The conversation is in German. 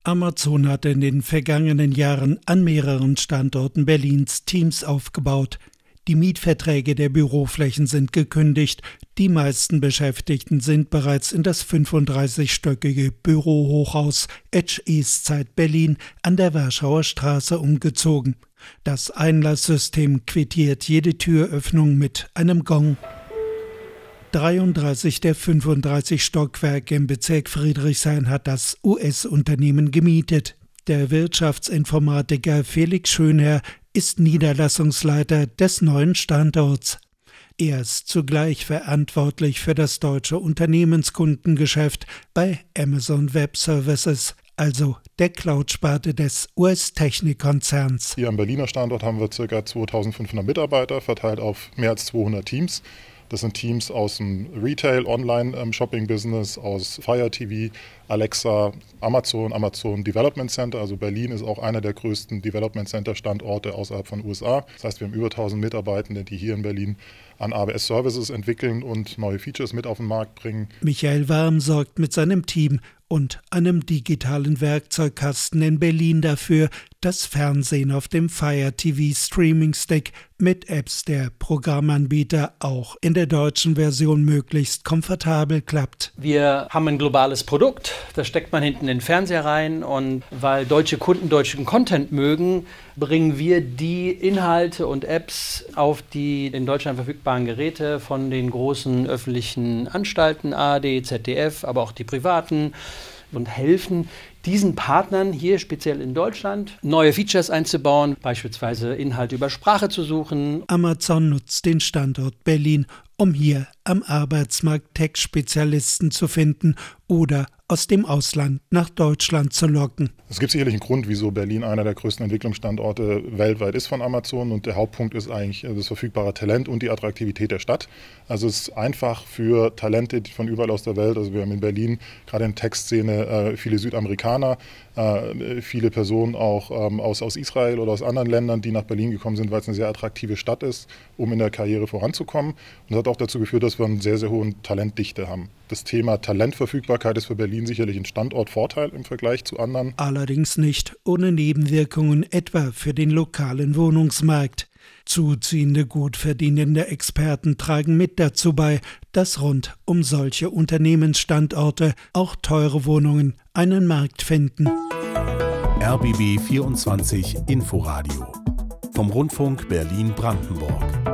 Amazon hat in den vergangenen Jahren an mehreren Standorten Berlins Teams aufgebaut. Die Mietverträge der Büroflächen sind gekündigt. Die meisten Beschäftigten sind bereits in das 35-stöckige Bürohochhaus Edge Eastside Berlin an der Warschauer Straße umgezogen. Das Einlasssystem quittiert jede Türöffnung mit einem Gong. 33 der 35 Stockwerke im Bezirk Friedrichshain hat das US-Unternehmen gemietet. Der Wirtschaftsinformatiker Felix Schönherr ist Niederlassungsleiter des neuen Standorts. Er ist zugleich verantwortlich für das deutsche Unternehmenskundengeschäft bei Amazon Web Services, also der Cloud-Sparte des US-Technikkonzerns. Hier am Berliner Standort haben wir ca. 2500 Mitarbeiter, verteilt auf mehr als 200 Teams. Das sind Teams aus dem Retail, Online-Shopping-Business, aus Fire TV, Alexa, Amazon Development Center. Also Berlin ist auch einer der größten Development Center-Standorte außerhalb von USA. Das heißt, wir haben über 1000 Mitarbeitende, die hier in Berlin an AWS-Services entwickeln und neue Features mit auf den Markt bringen. Michael Warm sorgt mit seinem Team und einem digitalen Werkzeugkasten in Berlin dafür, dass Fernsehen auf dem Fire TV Streaming Stick mit Apps der Programmanbieter auch in der deutschen Version möglichst komfortabel klappt. Wir haben ein globales Produkt, das steckt man hinten in den Fernseher rein und weil deutsche Kunden deutschen Content mögen, bringen wir die Inhalte und Apps auf die in Deutschland verfügbaren Geräte von den großen öffentlichen Anstalten, ARD, ZDF, aber auch die privaten und helfen diesen Partnern hier speziell in Deutschland neue Features einzubauen, beispielsweise Inhalte über Sprache zu suchen. Amazon nutzt den Standort Berlin, um hier am Arbeitsmarkt Tech-Spezialisten zu finden oder aus dem Ausland nach Deutschland zu locken. Es gibt sicherlich einen Grund, wieso Berlin einer der größten Entwicklungsstandorte weltweit ist von Amazon. Und der Hauptpunkt ist eigentlich das verfügbare Talent und die Attraktivität der Stadt. Also es ist einfach für Talente von überall aus der Welt. Also wir haben in Berlin gerade in der Tech-Szene viele Südamerikaner, viele Personen auch aus Israel oder aus anderen Ländern, die nach Berlin gekommen sind, weil es eine sehr attraktive Stadt ist, um in der Karriere voranzukommen. Und das hat auch dazu geführt, dass wir eine sehr, sehr hohe Talentdichte haben. Das Thema Talentverfügbarkeit ist für Berlin sicherlich ein Standortvorteil im Vergleich zu anderen. Allerdings nicht ohne Nebenwirkungen, etwa für den lokalen Wohnungsmarkt. Zuziehende, gut verdienende Experten tragen mit dazu bei, dass rund um solche Unternehmensstandorte auch teure Wohnungen einen Markt finden. RBB 24 Inforadio vom Rundfunk Berlin-Brandenburg.